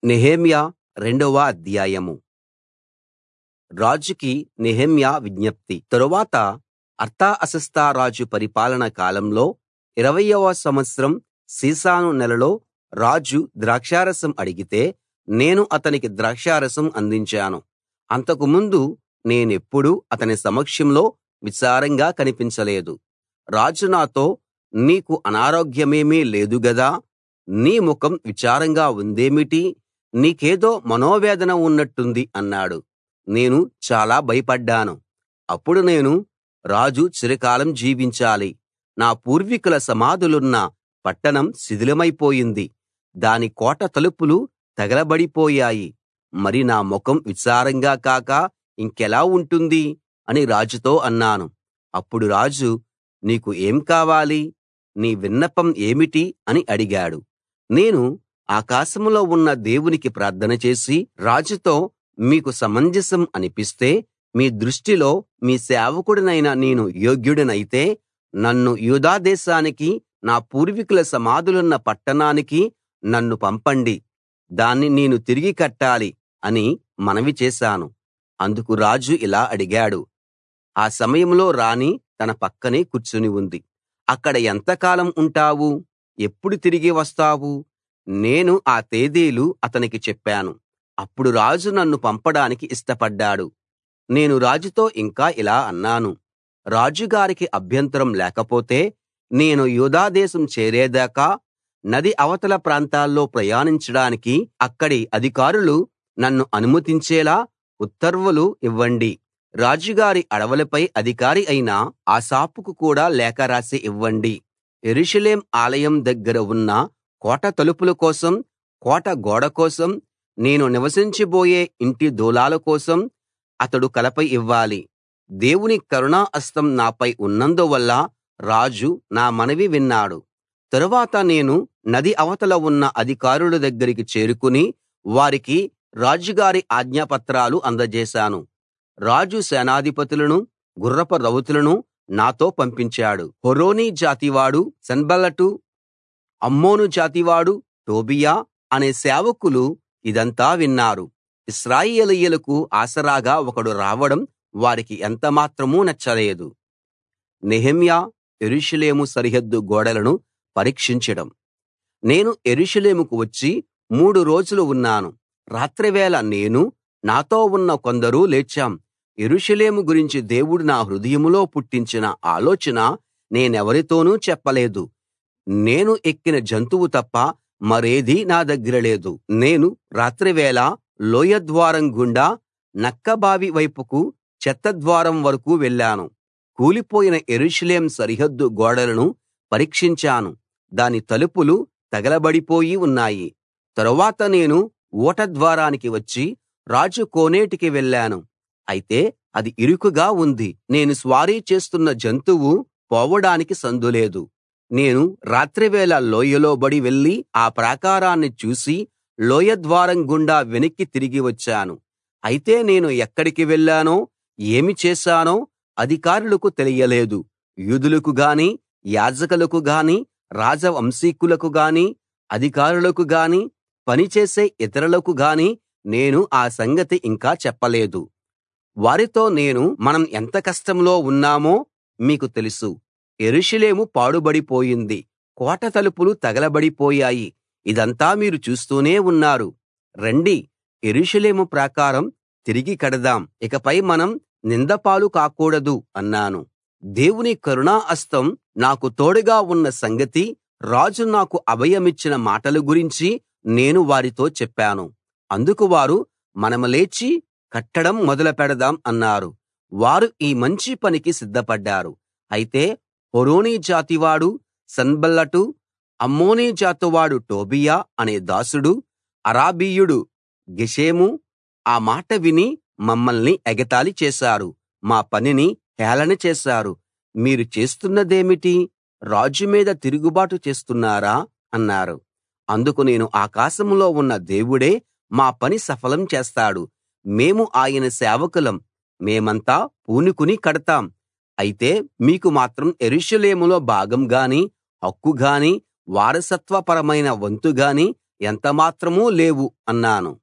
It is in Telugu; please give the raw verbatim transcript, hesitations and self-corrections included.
నెహెమ్యా రెండవ అధ్యాయం. రాజుకి నెహెమ్యా విజ్ఞప్తి. తరువాత అర్తహషస్త రాజు పరిపాలన కాలంలో ఇరవయ్యవ సంవత్సరం సీసాను నెలలో రాజు ద్రాక్షారసం అడిగితే నేను అతనికి ద్రాక్షారసం అందించాను. అంతకు ముందు నేనెప్పుడూ అతని సమక్షంలో విచారంగా కనిపించలేదు. రాజు నాతో, నీకు అనారోగ్యమేమీ లేదు గదా? నీ ముఖం విచారంగా ఉందేమిటి? నీకేదో మనోవేదన ఉన్నట్టుంది అన్నాడు. నేను చాలా భయపడ్డాను. అప్పుడు నేను, రాజు చిరకాలం జీవించాలి. నా పూర్వీకుల సమాధులున్న పట్టణం శిథిలమైపోయింది. దాని కోట తలుపులు తగలబడిపోయాయి. మరి నా ముఖం విచారంగా కాక ఇంకెలా ఉంటుంది అని రాజుతో అన్నాను. అప్పుడు రాజు, నీకు ఏం కావాలి? నీ విన్నపం ఏమిటి అని అడిగాడు. నేను ఆకాశంలో ఉన్న దేవునికి ప్రార్థన చేసి రాజుతో, మీకు సమంజసం అనిపిస్తే, మీ దృష్టిలో మీ సేవకుడినైన నేను యోగ్యుడినైతే నన్ను యూదా దేశానికి, నా పూర్వీకుల సమాధులున్న పట్టణానికి నన్ను పంపండి. దాన్ని నేను తిరిగి కట్టాలి అని మనవి చేశాను. అందుకు రాజు ఇలా అడిగాడు. ఆ సమయంలో రాణి తన పక్కనే కూర్చుని ఉంది. అక్కడ ఎంతకాలం ఉంటావు? ఎప్పుడు తిరిగి వస్తావు? నేను ఆ తేదీలు అతనికి చెప్పాను. అప్పుడు రాజు నన్ను పంపడానికి ఇష్టపడ్డాడు. నేను రాజుతో ఇంకా ఇలా అన్నాను, రాజుగారికి అభ్యంతరం లేకపోతే నేను యూదా దేశం చేరేదాకా నది అవతల ప్రాంతాల్లో ప్రయాణించడానికి అక్కడి అధికారులు నన్ను అనుమతించేలా ఉత్తర్వులు ఇవ్వండి. రాజుగారి అడవులపై అధికారి అయిన ఆసాపుకు కూడా లేఖ రాసి ఇవ్వండి. యెరూషలేం ఆలయం దగ్గర ఉన్న కోట తలుపుల కోసం, కోట గోడ కోసం, నేను నివసించబోయే ఇంటి దూలాల కోసం అతడు కలప ఇవ్వాలి. దేవుని కరుణా హస్తం నాపై ఉన్నందువల్ల రాజు నా మనవి విన్నాడు. తరువాత నేను నది అవతల ఉన్న అధికారుల దగ్గరికి చేరుకుని వారికి రాజుగారి ఆజ్ఞాపత్రాలు అందజేశాను. రాజు సేనాధిపతులను, గుర్రపు రౌతులను నాతో పంపించాడు. హొరోనీ జాతివాడు సన్బల్లటు, అమ్మోను జాతివాడు టోబీయా అనే సేవకులు ఇదంతా విన్నారు. ఇశ్రాయేలీయులకు ఆసరాగా ఒకడు రావడం వారికి ఎంతమాత్రం నచ్చలేదు. నెహెమ్యా యెరూషలేము సరిహద్దు గోడలను పరీక్షించడం. నేను యెరూషలేముకు వచ్చి మూడు రోజులు ఉన్నాను. రాత్రివేళ నేనూ నాతో ఉన్న కొందరు లేచాం. యెరూషలేము గురించి దేవుడు నా హృదయంలో పుట్టించిన ఆలోచన నేనెవరితోనూ చెప్పలేదు. నేను ఎక్కిన జంతువు తప్ప మరేదీ నా దగ్గర లేదు. నేను రాత్రివేళ లోయ ద్వారం గుండా నక్కబావి వైపుకు చెత్త ద్వారం వరకూ వెళ్ళాను. కూలిపోయిన యెరూషలేం సరిహద్దు గోడలను పరీక్షించాను. దాని తలుపులు తగలబడిపోయి ఉన్నాయి. తరువాత నేను ఊట ద్వారానికి వచ్చి రాజు కోనేటికి వెళ్ళాను. అయితే అది ఇరుకుగా ఉంది. నేను స్వారీ చేస్తున్న జంతువు పోవడానికి సందులేదు. నేను రాత్రివేళ లోయలో బడి వెళ్లి ఆ ప్రాకారాన్ని చూసి లోయ ద్వారం గుండా వెనక్కి తిరిగి వచ్చాను. అయితే నేను ఎక్కడికి వెళ్ళానో, ఏమి చేశానో అధికారులకు తెలియలేదు. యూదులకు గాని, యాజకులకు గాని, రాజవంశీకులకు గాని, అధికారులకు గాని, పనిచేసే ఇతరులకు గాని నేను ఆ సంగతి ఇంకా చెప్పలేదు. వారితో నేను, మనం ఎంత కష్టంలో ఉన్నామో మీకు తెలుసు. యెరూషలేము పాడుబడిపోయింది. కోట తలుపులు తగలబడిపోయాయి. ఇదంతా మీరు చూస్తూనే ఉన్నారు. రండి, యెరూషలేము ప్రాకారం తిరిగి కడదాం. ఇకపై మనం నిందపాలు కాకూడదు అన్నాను. దేవుని కరుణా హస్తం నాకు తోడుగా ఉన్న సంగతి, రాజు నాకు అభయమిచ్చిన మాటల గురించి నేను వారితో చెప్పాను. అందుకు వారు, మనం లేచి కట్టడం మొదలు పెడదాం అన్నారు. వారు ఈ మంచి పనికి సిద్ధపడ్డారు. అయితే హొరోనీ జాతివాడు సన్బల్లటు, అమ్మోనీ జాతివాడు టోబీయా అనే దాసుడు, అరబీయుడు గెషెము ఆ మాట విని మమ్మల్ని ఎగతాళి చేశారు. మా పనిని హేళన చేశారు. మీరు చేస్తున్నదేమిటి? రాజు మీద తిరుగుబాటు చేస్తున్నారా అన్నారు. అందుకు నేను, ఆకాశంలో ఉన్న దేవుడే మా పని సఫలం చేస్తాడు. మేము ఆయన సేవకులం. మేమంతా పూనుకుని కడతాం. అయితే మీకు మాత్రం యెరూషలేములో భాగం గాని, హక్కు గాని, వారసత్వపరమైన వంతు గాని ఎంతమాత్రం లేవు అన్నాను.